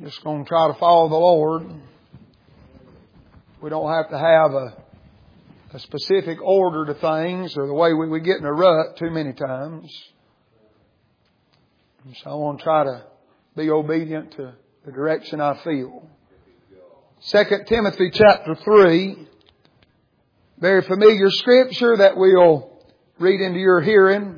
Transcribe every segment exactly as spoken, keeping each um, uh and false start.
Just going to try to follow the Lord. We don't have to have a, a specific order to things or the way we, we get in a rut too many times. And so I want to try to be obedient to the direction I feel. Second Timothy chapter three. Very familiar scripture that we'll read into your hearing.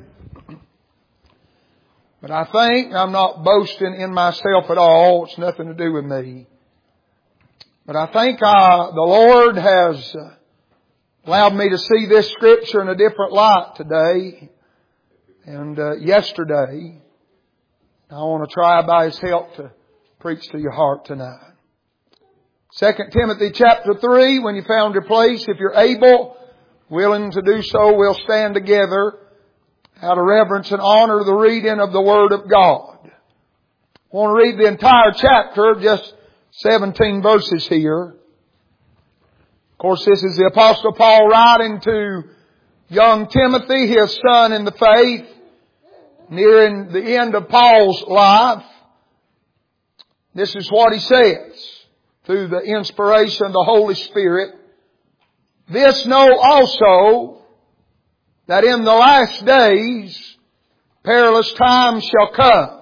But I think I'm not boasting in myself at all. It's nothing to do with me. But I think uh, the Lord has uh, allowed me to see this scripture in a different light today and uh, yesterday. I want to try by His help to preach to your heart tonight. Second Timothy chapter three, when you found your place, if you're able, willing to do so, we'll stand together out of reverence and honor the reading of the Word of God. I want to read the entire chapter, just seventeen verses here. Of course, this is the Apostle Paul writing to young Timothy, his son in the faith, nearing the end of Paul's life. This is what he says through the inspiration of the Holy Spirit. This know also, that in the last days perilous times shall come.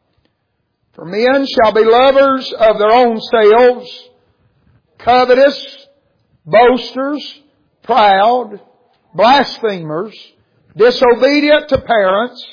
For men shall be lovers of their own selves, covetous, boasters, proud, blasphemers, disobedient to parents,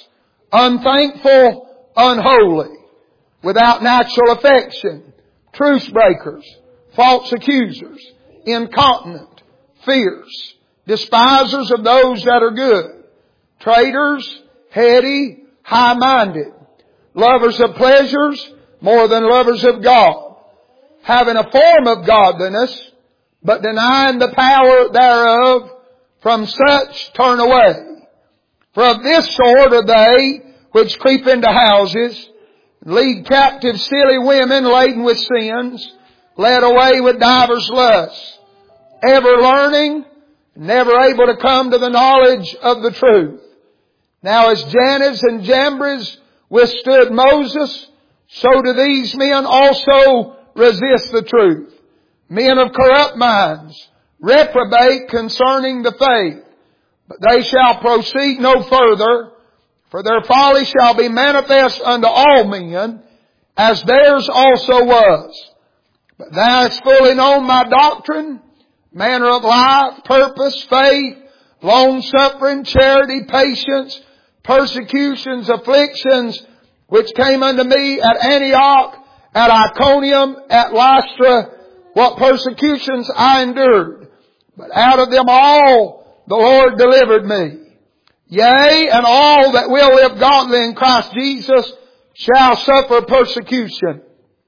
unthankful, unholy, without natural affection, truce breakers, false accusers, incontinent, fierce, despisers of those that are good, traitors, heady, high-minded, lovers of pleasures more than lovers of God, having a form of godliness, but denying the power thereof. From such turn away. For of this sort are they which creep into houses, lead captive silly women laden with sins, led away with divers lusts, ever learning, never able to come to the knowledge of the truth. Now as Jannes and Jambres withstood Moses, so do these men also resist the truth. Men of corrupt minds, reprobate concerning the faith. But they shall proceed no further, for their folly shall be manifest unto all men, as theirs also was. But thou hast fully known my doctrine, manner of life, purpose, faith, long-suffering, charity, patience, persecutions, afflictions, which came unto me at Antioch, at Iconium, at Lystra, what persecutions I endured. But out of them all the Lord delivered me. Yea, and all that will live godly in Christ Jesus shall suffer persecution.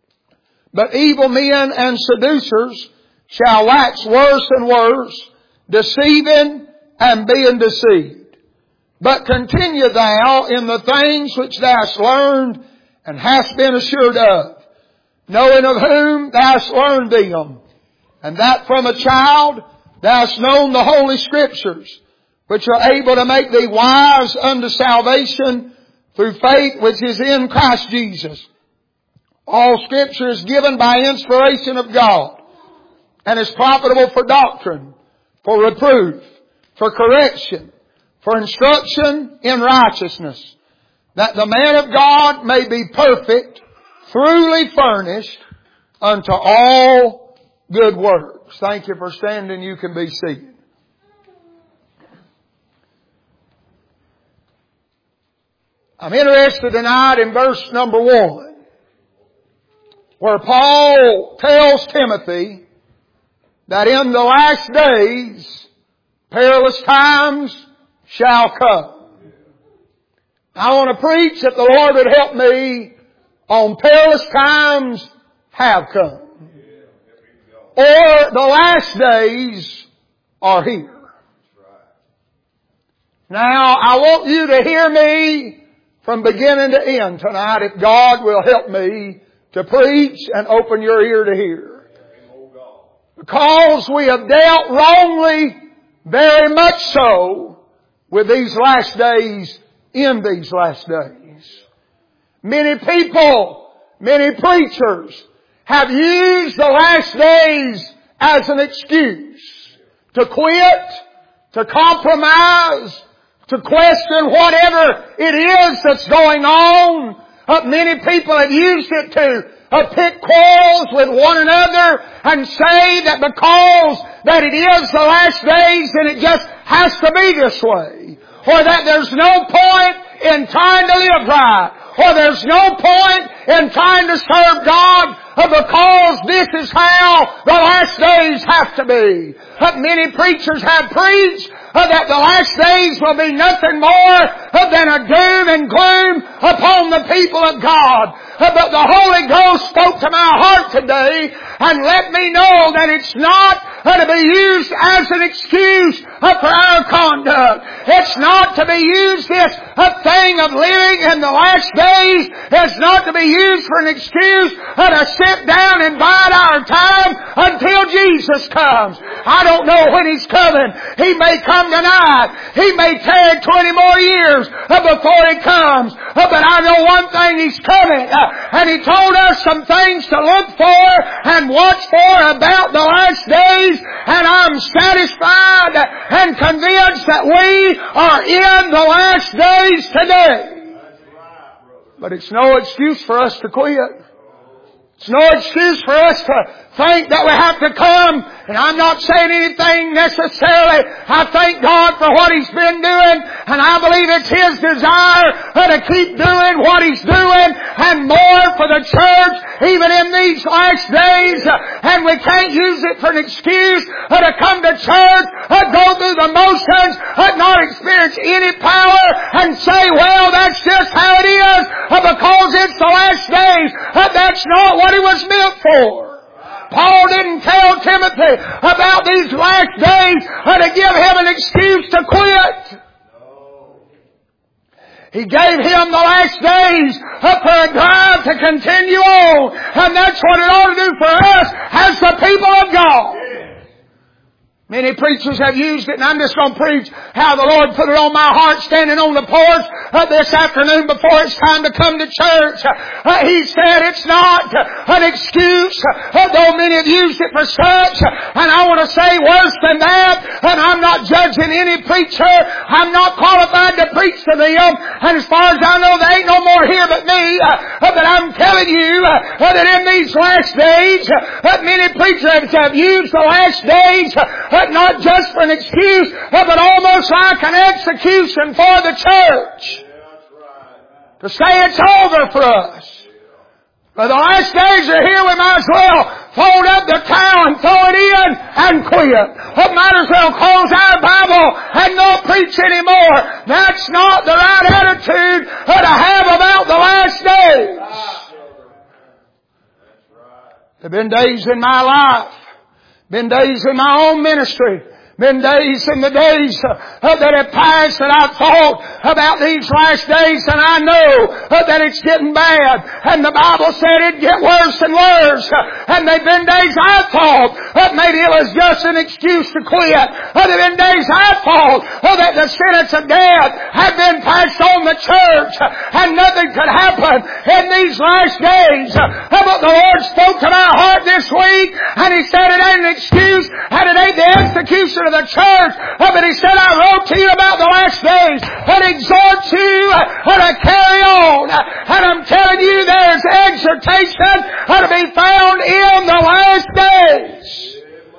But evil men and seducers shall wax worse and worse, deceiving and being deceived. But continue thou in the things which thou hast learned and hast been assured of, knowing of whom thou hast learned them, and that from a child thou hast known the Holy Scriptures, which are able to make thee wise unto salvation through faith which is in Christ Jesus. All Scripture is given by inspiration of God, and is profitable for doctrine, for reproof, for correction, for instruction in righteousness, that the man of God may be perfect, truly furnished unto all good works. Thank you for standing. You can be seated. I'm interested tonight in verse number one, where Paul tells Timothy that in the last days perilous times shall come. I want to preach that the Lord would help me on perilous times have come. Or the last days are here. Now, I want you to hear me from beginning to end tonight, if God will help me to preach and open your ear to hear. Because we have dealt wrongly, very much so, with these last days, in these last days. Many people, many preachers, have used the last days as an excuse to quit, to compromise, to question whatever it is that's going on. Uh, many people have used it to uh, pick quarrels with one another and say that because that it is the last days, then it just has to be this way. Or that there's no point in trying to live right. Or there's no point in trying to serve God because this is how the last days have to be. But many preachers have preached that the last days will be nothing more than a doom and gloom upon the people of God. But the Holy Ghost spoke to my heart today and let me know that it's not to be used as an excuse for our conduct. It's not to be used as a thing of living in the last days. It's not to be used for an excuse to sit down and bide our time until Jesus comes. I don't know when He's coming. He may come tonight. He may tarry twenty more years before He comes. But I know one thing, He's coming. And He told us some things to look for and watch for about the last days. And I'm satisfied and convinced that we are in the last days today. But it's no excuse for us to quit. It's no excuse for us to think that we have to come. And I'm not saying anything necessarily. I thank God for what He's been doing. And I believe it's His desire to keep doing what He's doing and more for the church even in these last days. And we can't use it for an excuse to come to church, go through the motions, not experience any power and say, well, that's just how it is because it's the last days. That's not what it was meant for. Paul didn't tell Timothy about these last days to give him an excuse to quit. He gave him the last days for a drive to continue on. And that's what it ought to do for us as the people of God. Many preachers have used it, and I'm just going to preach how the Lord put it on my heart standing on the porch uh, this afternoon before it's time to come to church. Uh, he said it's not uh, an excuse, uh, though many have used it for such. And I want to say worse than that, and I'm not judging any preacher. I'm not qualified to preach to them. And as far as I know, there ain't no more here but me. Uh, but I'm telling you uh, that in these last days, uh, many preachers have used the last days uh, not just for an excuse, but almost like an execution for the church. To say it's over for us. But the last days are here, we might as well fold up the towel and throw it in and quit. We might as well close our Bible and not preach anymore. That's not the right attitude to have about the last days. There have been days in my life, been days in my own ministry, been days in the days uh, that have passed that I've thought about these last days, and I know uh, that it's getting bad. And the Bible said it'd get worse and worse. Uh, and there've been days I thought that maybe it was just an excuse to quit. Uh, there've been days I thought uh, that the sentence of death had been passed on the church, uh, and nothing could happen in these last days. Uh, but the Lord spoke to my heart this week, and He said it ain't an excuse, and it ain't the execution of the church, but He said, I wrote to you about the last days and exhort you to carry on. And I'm telling you, there's exhortation to be found in the last days.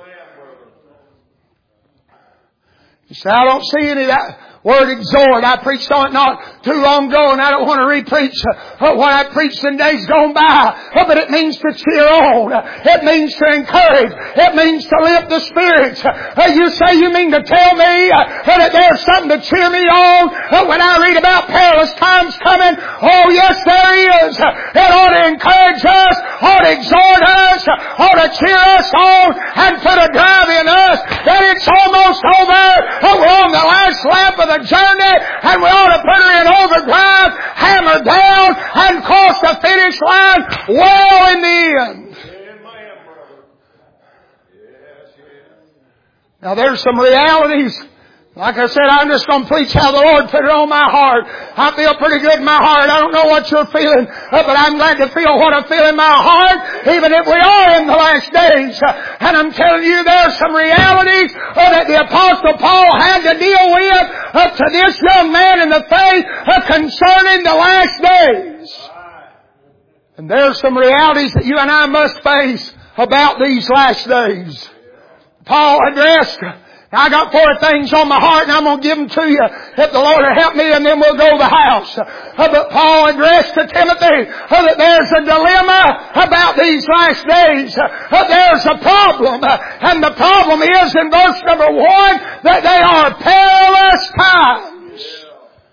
You say, I don't see any of that word exhort. I preached on it not too long ago, and I don't want to re-preach uh, what I preached in days gone by. Uh, but it means to cheer on. Uh, it means to encourage. It means to lift the spirits. Uh, you say you mean to tell me uh, that there's something to cheer me on uh, when I read about perilous times coming? Oh, yes, there is. Uh, it ought to encourage us, ought to exhort us, uh, ought to cheer us on, and put a drive in us that it's almost over. Uh, we're on the last lap of the journey, and we ought to put her in overdrive, hammer down, and cross the finish line well in the end. Now there's some realities Like I said, I'm just going to preach how the Lord put it on my heart. I feel pretty good in my heart. I don't know what you're feeling, but I'm glad to feel what I feel in my heart, even if we are in the last days. And I'm telling you, there's some realities that the Apostle Paul had to deal with up to this young man in the faith concerning the last days. And there's some realities that you and I must face about these last days. Paul addressed, I got four things on my heart and I'm going to give them to you if the Lord will help me, and then we'll go to the house. But Paul addressed to Timothy that there's a dilemma about these last days. There's a problem. And the problem is in verse number one that they are perilous times.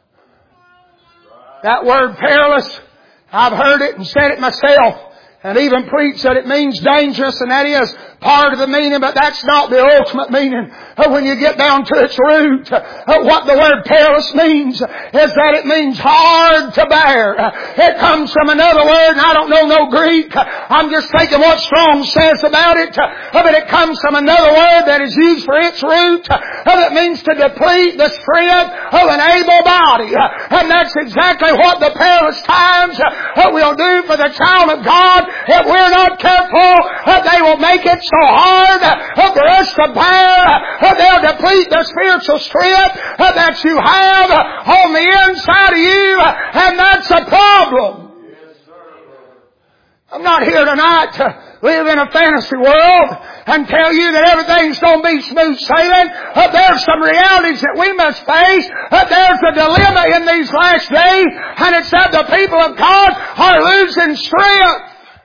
That word perilous, I've heard it and said it myself. And even preached that it means dangerous, and that is part of the meaning, but that's not the ultimate meaning. When you get down to its root, what the word perilous means is that it means hard to bear. It comes from another word, and I don't know no Greek. I'm just thinking what Strong says about it. But it comes from another word that is used for its root. That means to deplete the strength of an able body. And that's exactly what the perilous times will do for the child of God. If we're not careful, they will make it so hard for us to bear. They'll deplete the spiritual strength that you have on the inside of you, and that's a problem. I'm not here tonight to live in a fantasy world and tell you that everything's going to be smooth sailing. Uh, there's some realities that we must face. Uh, there's a dilemma in these last days, and it's that the people of God are losing strength.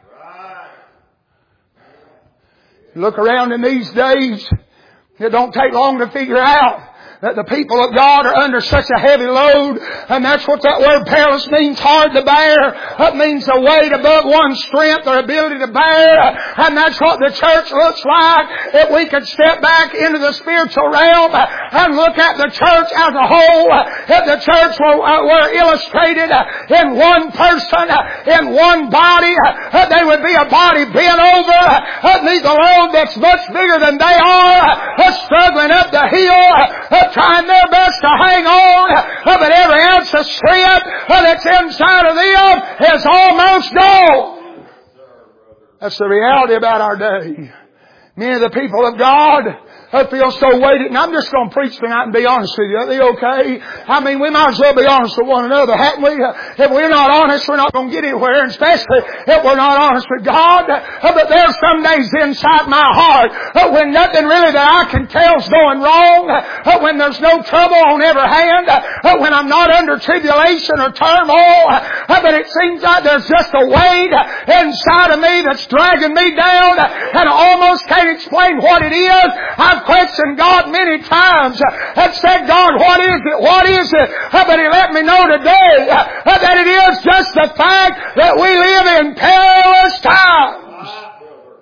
Look around in these days, it don't take long to figure out that the people of God are under such a heavy load, and that's what that word perilous means, hard to bear. It means a weight above one's strength or ability to bear, and that's what the church looks like. If we could step back into the spiritual realm and look at the church as a whole, if the church were, uh, were illustrated in one person, in one body, uh, they would be a body bent over beneath a load that's much bigger than they are, uh, struggling up the hill, uh, trying their best to hang on, but every ounce of strength that's inside of them is almost gone. That's the reality about our day. Many of the people of God feel so weighted, and I'm just going to preach tonight and be honest with you. Are they okay? I mean, we might as well be honest with one another, haven't we? If we're not honest, we're not going to get anywhere, and especially if we're not honest with God. But there's some days inside my heart when nothing really that I can tell is going wrong, when there's no trouble on every hand, when I'm not under tribulation or turmoil, but it seems like there's just a weight inside of me that's dragging me down, and I almost can't explain what it is. I've questioned God many times and said, God, what is it? What is it? But He let me know today that it is just the fact that we live in perilous times.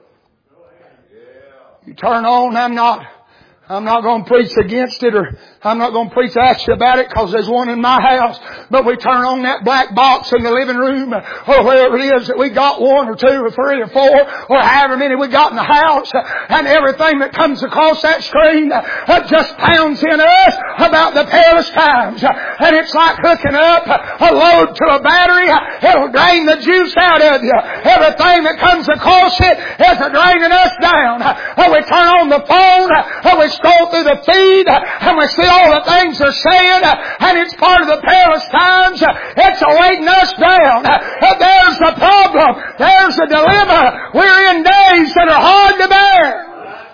You turn on, I'm not, I'm not going to preach against it, or I'm not going to preach at you about it, because there's one in my house. But we turn on that black box in the living room, or wherever it is that we got one or two or three or four or however many we got in the house, and everything that comes across that screen uh, just pounds in us about the perilous times. And it's like hooking up a load to a battery. It'll drain the juice out of you. Everything that comes across it is draining us down. Uh, we turn on the phone, uh, we scroll through the feed, and we see all the things they're saying, and it's part of the perilous times. It's weighting us down. There's the problem. There's the dilemma. We're in days that are hard to bear.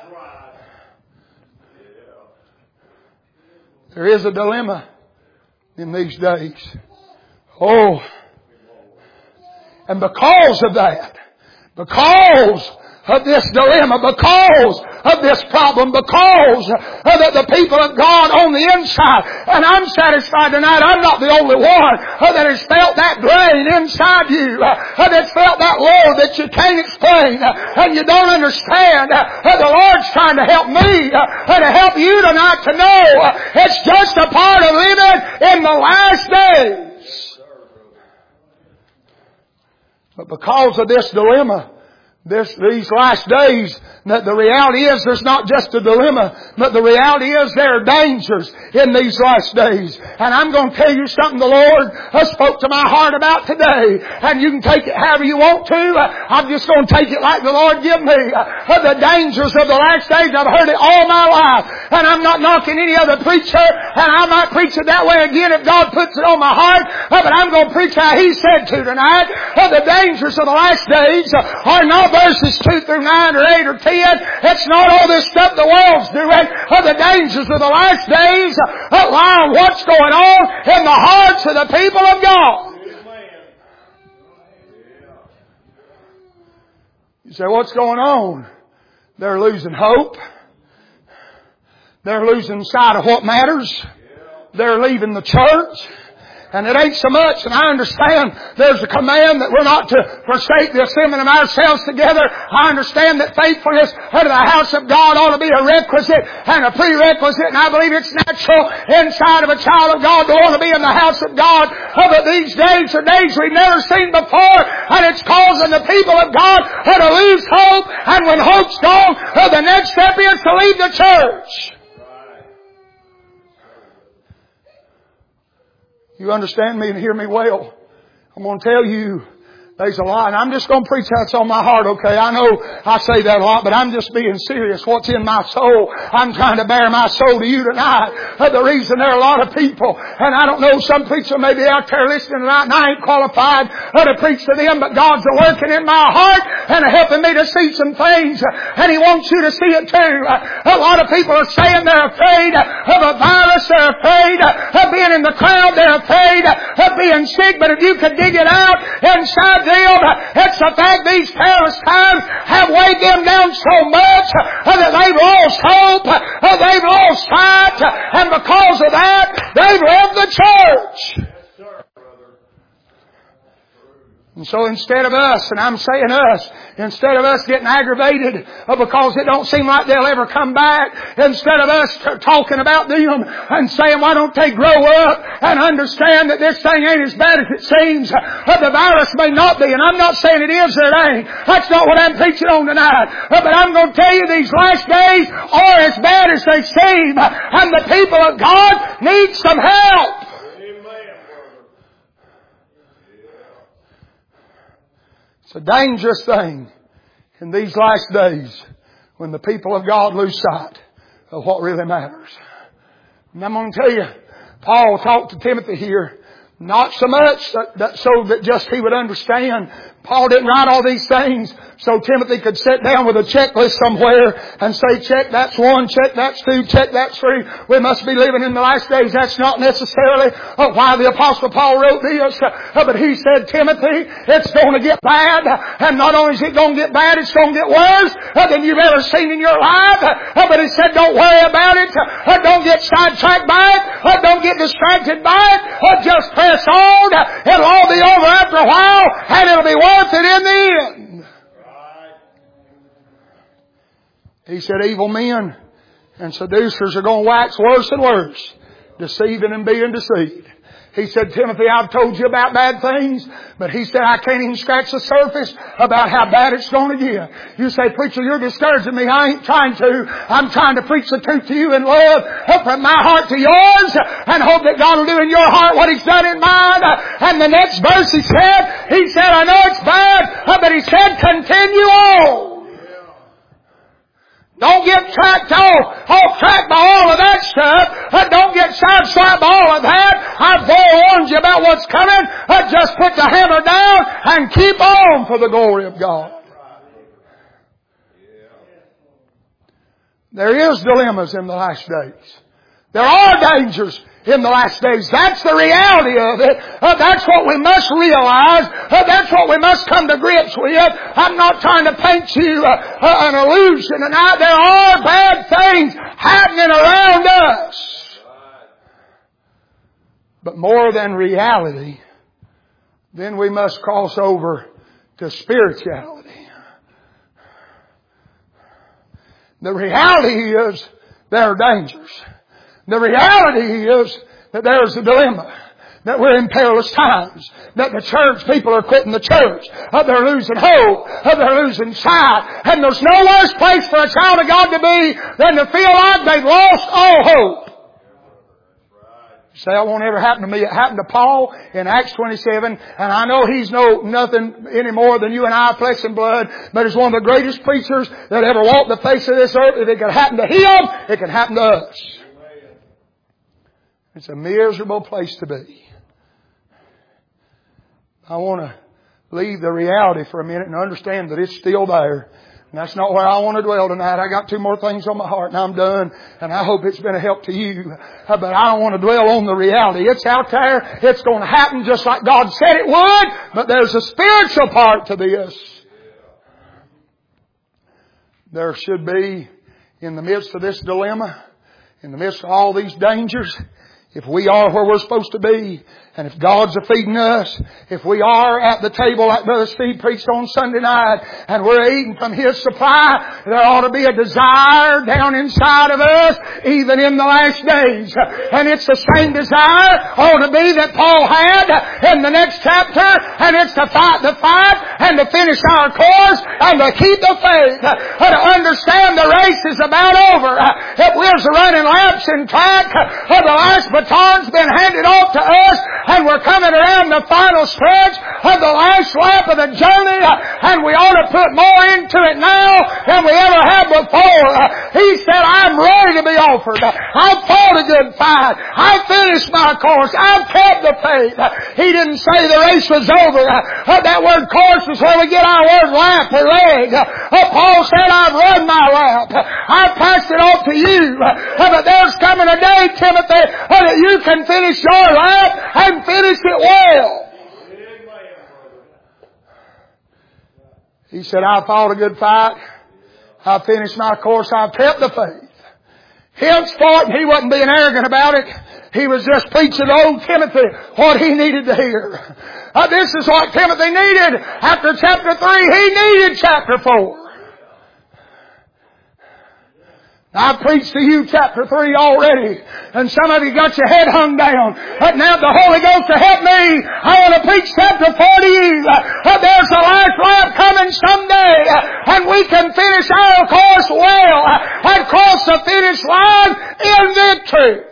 There is a dilemma in these days. Oh. And because of that, because of this dilemma, because of this problem, because of the, the people of God on the inside. And I'm satisfied tonight I'm not the only one that has felt that drain inside you, that's felt that load that you can't explain and you don't understand. The Lord's trying to help me and to help you tonight to know it's just a part of living in the last days. But because of this dilemma, This, these last days, that the reality is there's not just a dilemma, but the reality is there are dangers in these last days. And I'm going to tell you something the Lord has spoke to my heart about today. And you can take it however you want to. I'm just going to take it like the Lord give me. The dangers of the last days, I've heard it all my life. And I'm not knocking any other preacher. And I might preach it that way again if God puts it on my heart. But I'm going to preach how He said to tonight. The dangers of the last days are not verses two through nine or eight or ten. It's not all this stuff the world's doing. The dangers of the last days lie on what's going on in the hearts of the people of God. You say, what's going on? They're losing hope. They're losing sight of what matters. They're leaving the church. And it ain't so much, and I understand there's a command that we're not to forsake the assembling of ourselves together. I understand that faithfulness unto the house of God ought to be a requisite and a prerequisite, and I believe it's natural inside of a child of God to want to be in the house of God. Oh, but these days are days we've never seen before, and it's causing the people of God to lose hope, and when hope's gone, the next step is to leave the church. You understand me and hear me well. I'm going to tell you there's a lot. And I'm just going to preach that's on my heart, okay? I know I say that a lot, but I'm just being serious. What's in my soul? I'm trying to bear my soul to you tonight. Uh, the reason there are a lot of people, and I don't know, some preacher may be out there listening tonight, and I ain't qualified uh, to preach to them, but God's working in my heart and helping me to see some things, and He wants you to see it too. Uh, a lot of people are saying they're afraid of a virus, they're afraid of being in the crowd, they're afraid of being sick, but if you could dig it out inside them, it's the fact these perilous times have weighed them down so much that they've lost hope, they've lost sight, and because of that, they've left the church. And so instead of us, and I'm saying us, instead of us getting aggravated because it don't seem like they'll ever come back, instead of us t- talking about them and saying, why don't they grow up and understand that this thing ain't as bad as it seems. Uh, the virus may not be, and I'm not saying it is or it ain't. That's not what I'm preaching on tonight. Uh, but I'm going to tell you these last days are as bad as they seem. And the people of God need some help. It's a dangerous thing in these last days when the people of God lose sight of what really matters. And I'm going to tell you, Paul talked to Timothy here, not so much that, that so that just he would understand. Paul didn't write all these things so Timothy could sit down with a checklist somewhere and say, check that's one, check that's two, check that's three. We must be living in the last days. That's not necessarily uh, why the Apostle Paul wrote this. Uh, but he said, Timothy, it's going to get bad. And not only is it going to get bad, it's going to get worse uh, than you've ever seen in your life. Uh, but he said, don't worry about it. Uh, don't get sidetracked by it. Uh, don't get distracted by it. Uh, just press on. Uh, it'll all be over after a while, and it'll be worth it in the end. He said, evil men and seducers are going to wax worse and worse, deceiving and being deceived. He said, Timothy, I've told you about bad things, but he said, I can't even scratch the surface about how bad it's going to get. You say, preacher, you're discouraging me. I ain't trying to. I'm trying to preach the truth to you in love, from my heart to yours, and hope that God will do in your heart what He's done in mine. And the next verse he said, he said, I know it's bad, but he said, continue on. Don't get tracked off, off track by all of that stuff. Don't get sideswiped by all of that. I've forewarned you about what's coming. Just put the hammer down and keep on for the glory of God. There is dilemmas in the last days. There are dangers in the last days. That's the reality of it. Uh, that's what we must realize. Uh, that's what we must come to grips with. I'm not trying to paint you uh, uh, an illusion tonight. There are bad things happening around us. But more than reality, then we must cross over to spirituality. The reality is there are dangers. The reality is that there's a dilemma. that we're in perilous times, that the church people are quitting the church, that they're losing hope, that they're losing sight. And there's no worse place for a child of God to be than to feel like they've lost all hope. You say, that won't ever happen to me. It happened to Paul in Acts twenty-seven, and I know he's no nothing any more than you and I, flesh and blood, but he's one of the greatest preachers that ever walked the face of this earth. If it could happen to him, it can happen to us. It's a miserable place to be. I want to leave the reality for a minute and understand that it's still there. And that's not where I want to dwell tonight. I got two more things on my heart and I'm done. And I hope it's been a help to you. But I don't want to dwell on the reality. It's out there. It's going to happen just like God said it would. But there's a spiritual part to this. There should be, in the midst of this dilemma, in the midst of all these dangers, if we are where we're supposed to be, and if God's a feeding us, if we are at the table like Brother Steve preached on Sunday night, and we're eating from His supply, there ought to be a desire down inside of us, even in the last days. And it's the same desire ought to be that Paul had in the next chapter, and it's to fight the fight, and to finish our course, and to keep the faith, and to understand the race is about over. If we're running laps in track, the last baton's been handed off to us, and we're coming around the final stretch of the last lap of the journey, and we ought to put more into it now than we ever have before. He said, I'm ready to be offered. I've fought a good fight. I've finished my course. I've kept the faith. He didn't say the race was over. That word course is where we get our word lap or leg. Paul said, I've run my lap. I've passed it off to you. But there's coming a day, Timothy, that you can finish your lap and finish it well. He said, I fought a good fight. I finished my course. I've kept the faith. Henceforth, he wasn't being arrogant about it. He was just preaching to old Timothy what he needed to hear. Uh, this is what Timothy needed. After chapter three, he needed chapter four. I've preached to you chapter three already, and some of you got your head hung down. But now the Holy Ghost to help me, I want to preach chapter four to you. But there's a last lap coming someday, and we can finish our course well and cross the finish line in victory.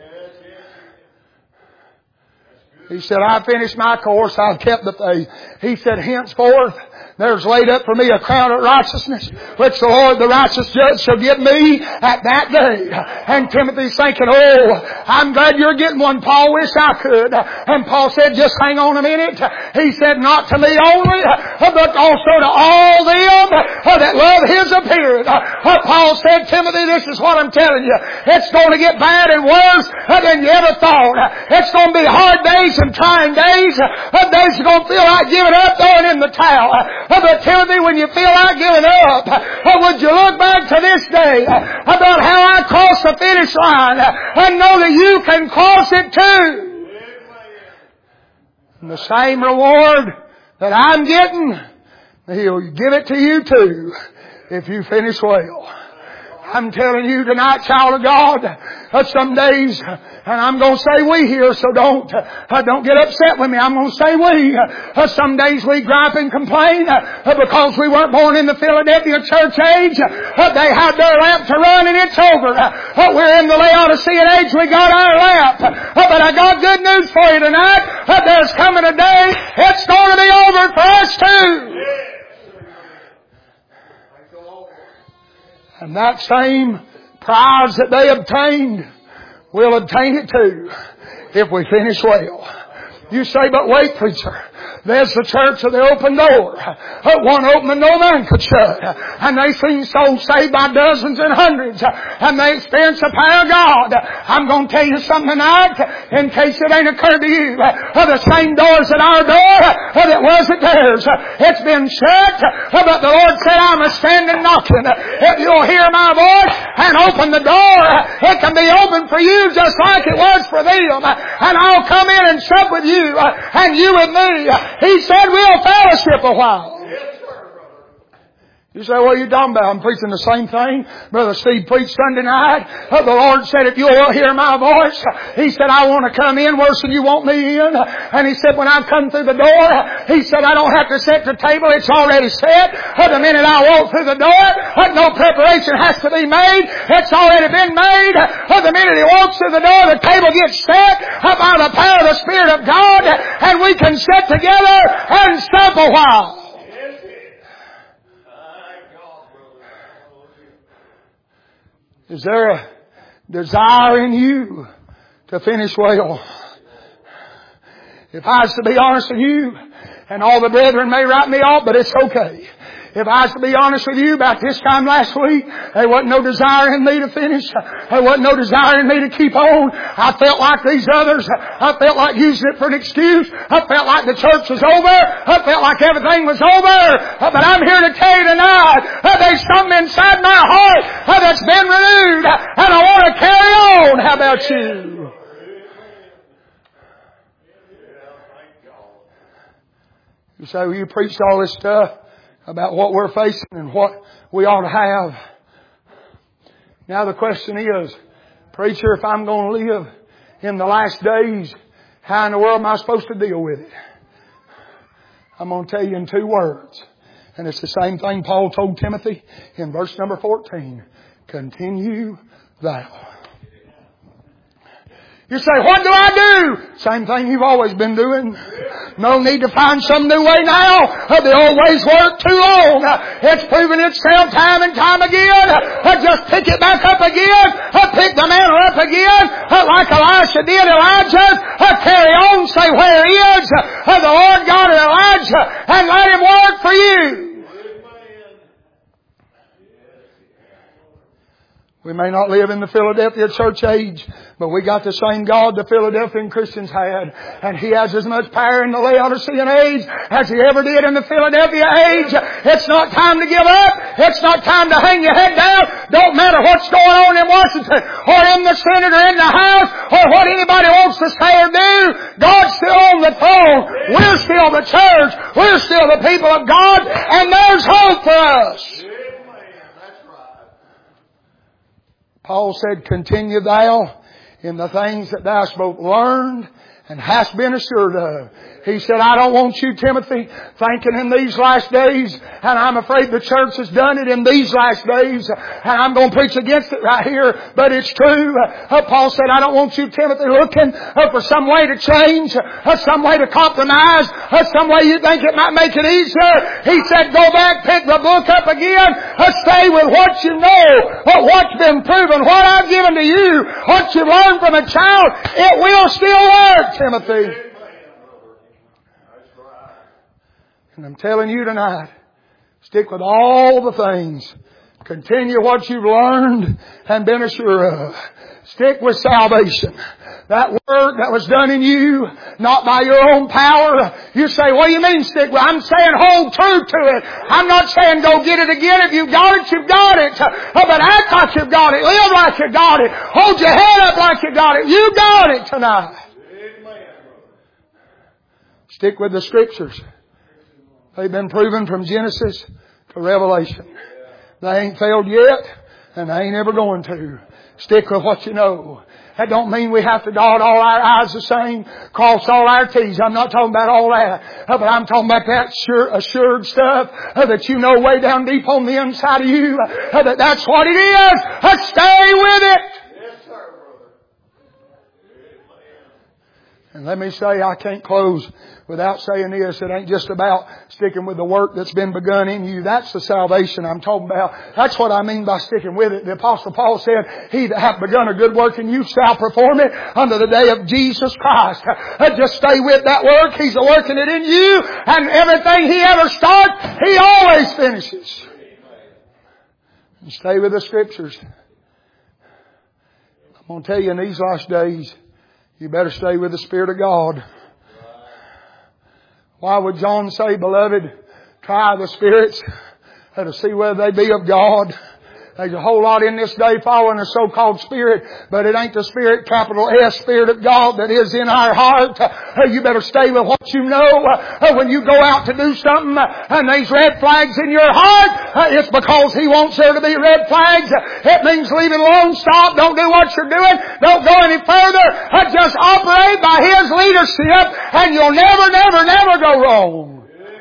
He said, I finished my course, I've kept the faith. He said, henceforth, there's laid up for me a crown of righteousness, which the Lord, the righteous judge, shall give me at that day. And Timothy's thinking, oh, I'm glad you're getting one, Paul. Wish I could. And Paul said, just hang on a minute. He said, not to me only, but also to all them that love His appearing. Paul said, Timothy, this is what I'm telling you. It's going to get bad and worse than you ever thought. It's going to be hard days and trying days. Days you're going to feel like giving up, throwing in the towel. But Timothy, when you feel like giving up, would you look back to this day about how I crossed the finish line and know that you can cross it too? And the same reward that I'm getting, He'll give it to you too if you finish well. I'm telling you tonight, child of God, uh, some days, and I'm going to say we here, so don't uh, don't get upset with me. I'm going to say we. Uh, some days we gripe and complain uh, because we weren't born in the Philadelphia church age. Uh, they had their lap to run and it's over. Uh, we're in the Laodicean age. We got our lap. Uh, but I got good news for you tonight. Uh, there's coming a day it's going to be over for us too. And that same prize that they obtained, we'll obtain it too, if we finish well. You say, but wait, preacher. There's the church of the open door. One open and no man could shut. And they seen souls saved by dozens and hundreds. And they experience the power of God. I'm going to tell you something tonight, in case it ain't occurred to you. The same doors at our door that was at theirs. It's been shut, but the Lord said, I'm a standing knocking. If you'll hear my voice and open the door, it can be open for you just like it was for them. And I'll come in and sup with you, and you with me. He said we'll fellowship a while. You say, what are you talking about? I'm preaching the same thing Brother Steve preached Sunday night. Uh, the Lord said, if you'll hear my voice, He said, I want to come in worse than you want me in. And He said, when I come through the door, He said, I don't have to set the table. It's already set. Uh, the minute I walk through the door, uh, no preparation has to be made. It's already been made. Uh, the minute He walks through the door, the table gets set uh, by the power of the Spirit of God, and we can sit together and sup a while. Is there a desire in you to finish well? If I was to be honest with you, and all the brethren may write me off, but it's okay. If I was to be honest with you, about this time last week, there wasn't no desire in me to finish. There wasn't no desire in me to keep on. I felt like these others. I felt like using it for an excuse. I felt like the church was over. I felt like everything was over. But I'm here to tell you tonight, there's something inside my heart that's been renewed, and I want to carry on. How about you? You say, well, you preached all this stuff about what we're facing and what we ought to have. Now the question is, preacher, if I'm going to live in the last days, how in the world am I supposed to deal with it? I'm going to tell you in two words. And it's the same thing Paul told Timothy in verse number fourteen. Continue thou. You say, what do I do? Same thing you've always been doing. No need to find some new way now. The old ways work too long. It's proven itself time and time again. Just pick it back up again. Pick the mantle up again. Like Elisha did Elijah. Carry on, say where he is. The Lord God of Elijah. And let Him work for you. We may not live in the Philadelphia church age, but we got the same God the Philadelphian Christians had. And He has as much power in the Laodicean age as He ever did in the Philadelphia age. It's not time to give up. It's not time to hang your head down. Don't matter what's going on in Washington or in the Senate or in the House or what anybody wants to say or do. God's still on the throne. We're still the church. We're still the people of God. And there's hope for us. Paul said, continue thou in the things that thou hast both learned and hast been assured of. He said, I don't want you, Timothy, thinking in these last days, and I'm afraid the church has done it in these last days, and I'm going to preach against it right here, but it's true. Uh, Paul said, I don't want you, Timothy, looking uh, for some way to change, uh, some way to compromise, uh, some way you think it might make it easier. He said, go back, pick the book up again, uh, stay with what you know, uh, what's been proven, what I've given to you, what you've learned from a child. It will still work, Timothy. And I'm telling you tonight, stick with all the things. Continue what you've learned and been assured of. Stick with salvation. That work that was done in you, not by your own power. You say, what do you mean stick with? I'm saying hold true to it. I'm not saying go get it again. If you've got it, you've got it. But act like you've got it. Live like you got it. Hold your head up like you got it. You got it tonight. Stick with the Scriptures. They've been proven from Genesis to Revelation. They ain't failed yet, and they ain't ever going to. Stick with what you know. That don't mean we have to dot all our I's the same, cross all our T's. I'm not talking about all that. But I'm talking about that sure, assured stuff that you know way down deep on the inside of you. That that's what it is. Stay with it. And let me say, I can't close without saying this. It ain't just about sticking with the work that's been begun in you. That's the salvation I'm talking about. That's what I mean by sticking with it. The Apostle Paul said, He that hath begun a good work in you shall perform it unto the day of Jesus Christ. Just stay with that work. He's working it in you. And everything He ever starts, He always finishes. And stay with the Scriptures. I'm going to tell you in these last days, you better stay with the Spirit of God. Why would John say, beloved, try the spirits to see whether they be of God? There's a whole lot in this day following a so-called spirit, but it ain't the Spirit, capital S, Spirit of God that is in our heart. Uh, you better stay with what you know. Uh, when you go out to do something uh, and there's red flags in your heart, uh, it's because He wants there to be red flags. It means leave it alone, stop, don't do what you're doing, don't go any further. Uh, just operate by His leadership and you'll never, never, never go wrong.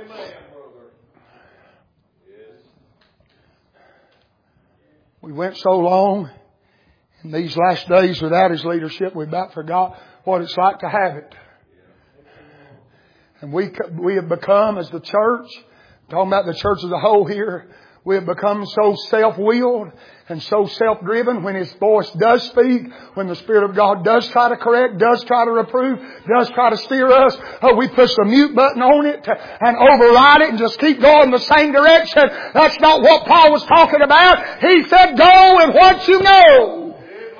We went so long in these last days without His leadership, we about forgot what it's like to have it. And we we have become, as the church, talking about the church as a whole here, we have become so self-willed and so self-driven when His voice does speak, when the Spirit of God does try to correct, does try to reprove, does try to steer us. Oh, we push the mute button on it and override it and just keep going the same direction. That's not what Paul was talking about. He said, go with what you know.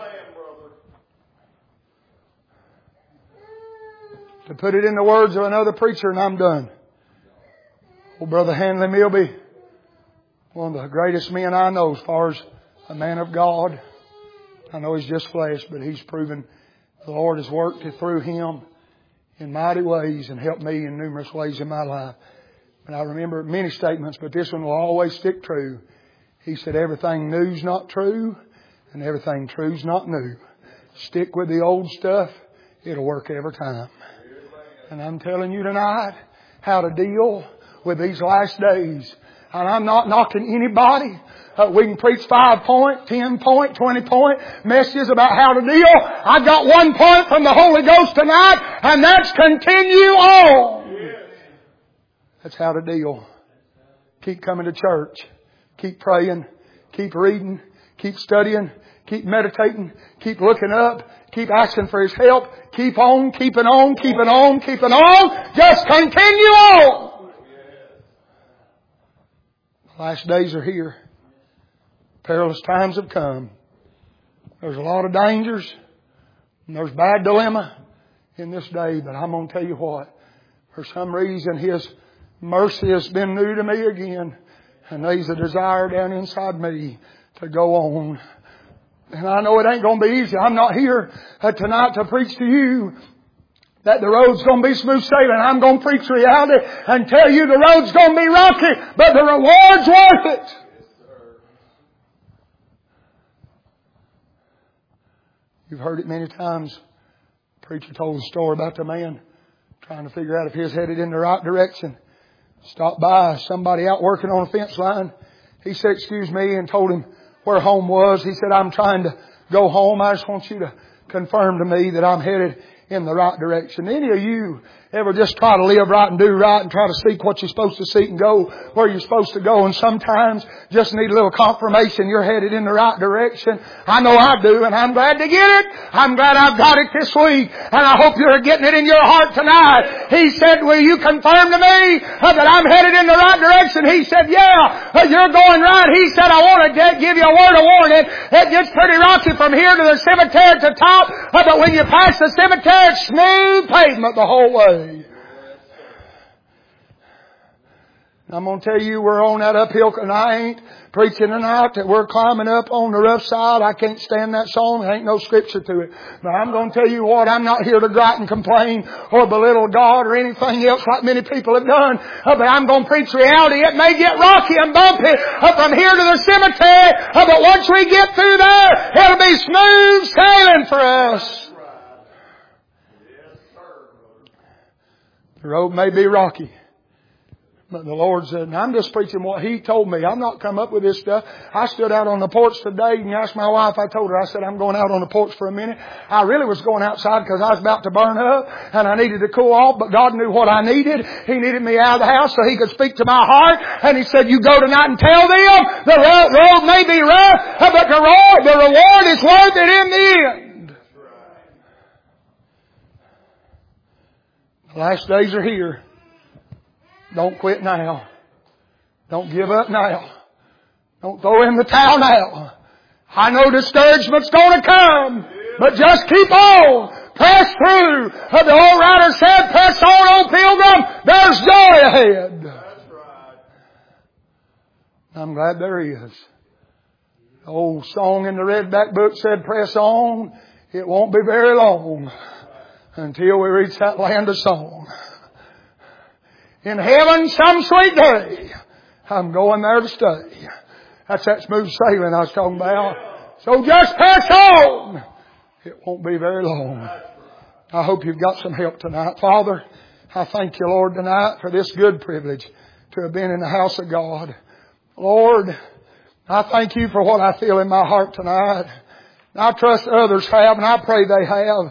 To put it in the words of another preacher, and I'm done. Old Brother Hanley Milby, one of the greatest men I know as far as a man of God. I know he's just flesh, but he's proven the Lord has worked through him in mighty ways and helped me in numerous ways in my life. And I remember many statements, but this one will always stick true. He said, everything new's not true and everything true's not new. Stick with the old stuff. It'll work every time. And I'm telling you tonight how to deal with these last days. And I'm not knocking anybody. Uh, we can preach five point, ten point, twenty point messages about how to deal. I got one point from the Holy Ghost tonight, and that's continue on. That's how to deal. Keep coming to church. Keep praying. Keep reading. Keep studying. Keep meditating. Keep looking up. Keep asking for His help. Keep on, keeping on, keeping on, keeping on. Just continue on. Last days are here. Perilous times have come. There's a lot of dangers. And there's bad dilemma in this day. But I'm going to tell you what. For some reason His mercy has been new to me again. And there's a desire down inside me to go on. And I know it ain't going to be easy. I'm not here tonight to preach to you that the road's going to be smooth sailing. I'm going to preach reality and tell you the road's going to be rocky, but the reward's worth it. You've heard it many times. The preacher told a story about the man trying to figure out if he was headed in the right direction. Stopped by somebody out working on a fence line. He said, excuse me, and told him where home was. He said, I'm trying to go home. I just want you to confirm to me that I'm headed in the right direction. Any of you ever just try to live right and do right and try to seek what you're supposed to seek and go where you're supposed to go, and sometimes just need a little confirmation you're headed in the right direction? I know I do, and I'm glad to get it. I'm glad I've got it this week, and I hope you're getting it in your heart tonight. He said, will you confirm to me that I'm headed in the right direction? He said, yeah, you're going right. He said, I want to give you a word of warning. It gets pretty rocky from here to the cemetery to the top, but when you pass the cemetery, it's smooth pavement the whole way. I'm going to tell you, we're on that uphill, and I ain't preaching tonight that we're climbing up on the rough side. I can't stand that song. There ain't no scripture to it. But I'm going to tell you what, I'm not here to gripe and complain or belittle God or anything else like many people have done. Uh, but I'm going to preach reality. It may get rocky and bumpy uh, from here to the cemetery, uh, but once we get through there, it'll be smooth sailing for us. The road may be rocky, but the Lord said, and I'm just preaching what He told me. I'm not come up with this stuff. I stood out on the porch today and asked my wife, I told her, I said, I'm going out on the porch for a minute. I really was going outside because I was about to burn up and I needed to cool off, but God knew what I needed. He needed me out of the house so He could speak to my heart. And He said, you go tonight and tell them the road may be rough, but the reward, the reward is worth it in the end. The last days are here. Don't quit now. Don't give up now. Don't throw in the towel now. I know discouragement's going to come, but just keep on. Press through. The old writer said, press on, O pilgrim. There's joy ahead. That's right. I'm glad there is. The old song in the Redback book said, press on. It won't be very long until we reach that land of song. In heaven some sweet day, I'm going there to stay. That's that smooth sailing I was talking about. So just press on. It won't be very long. I hope you've got some help tonight. Father, I thank you, Lord, tonight for this good privilege to have been in the house of God. Lord, I thank you for what I feel in my heart tonight. I trust others have, and I pray they have.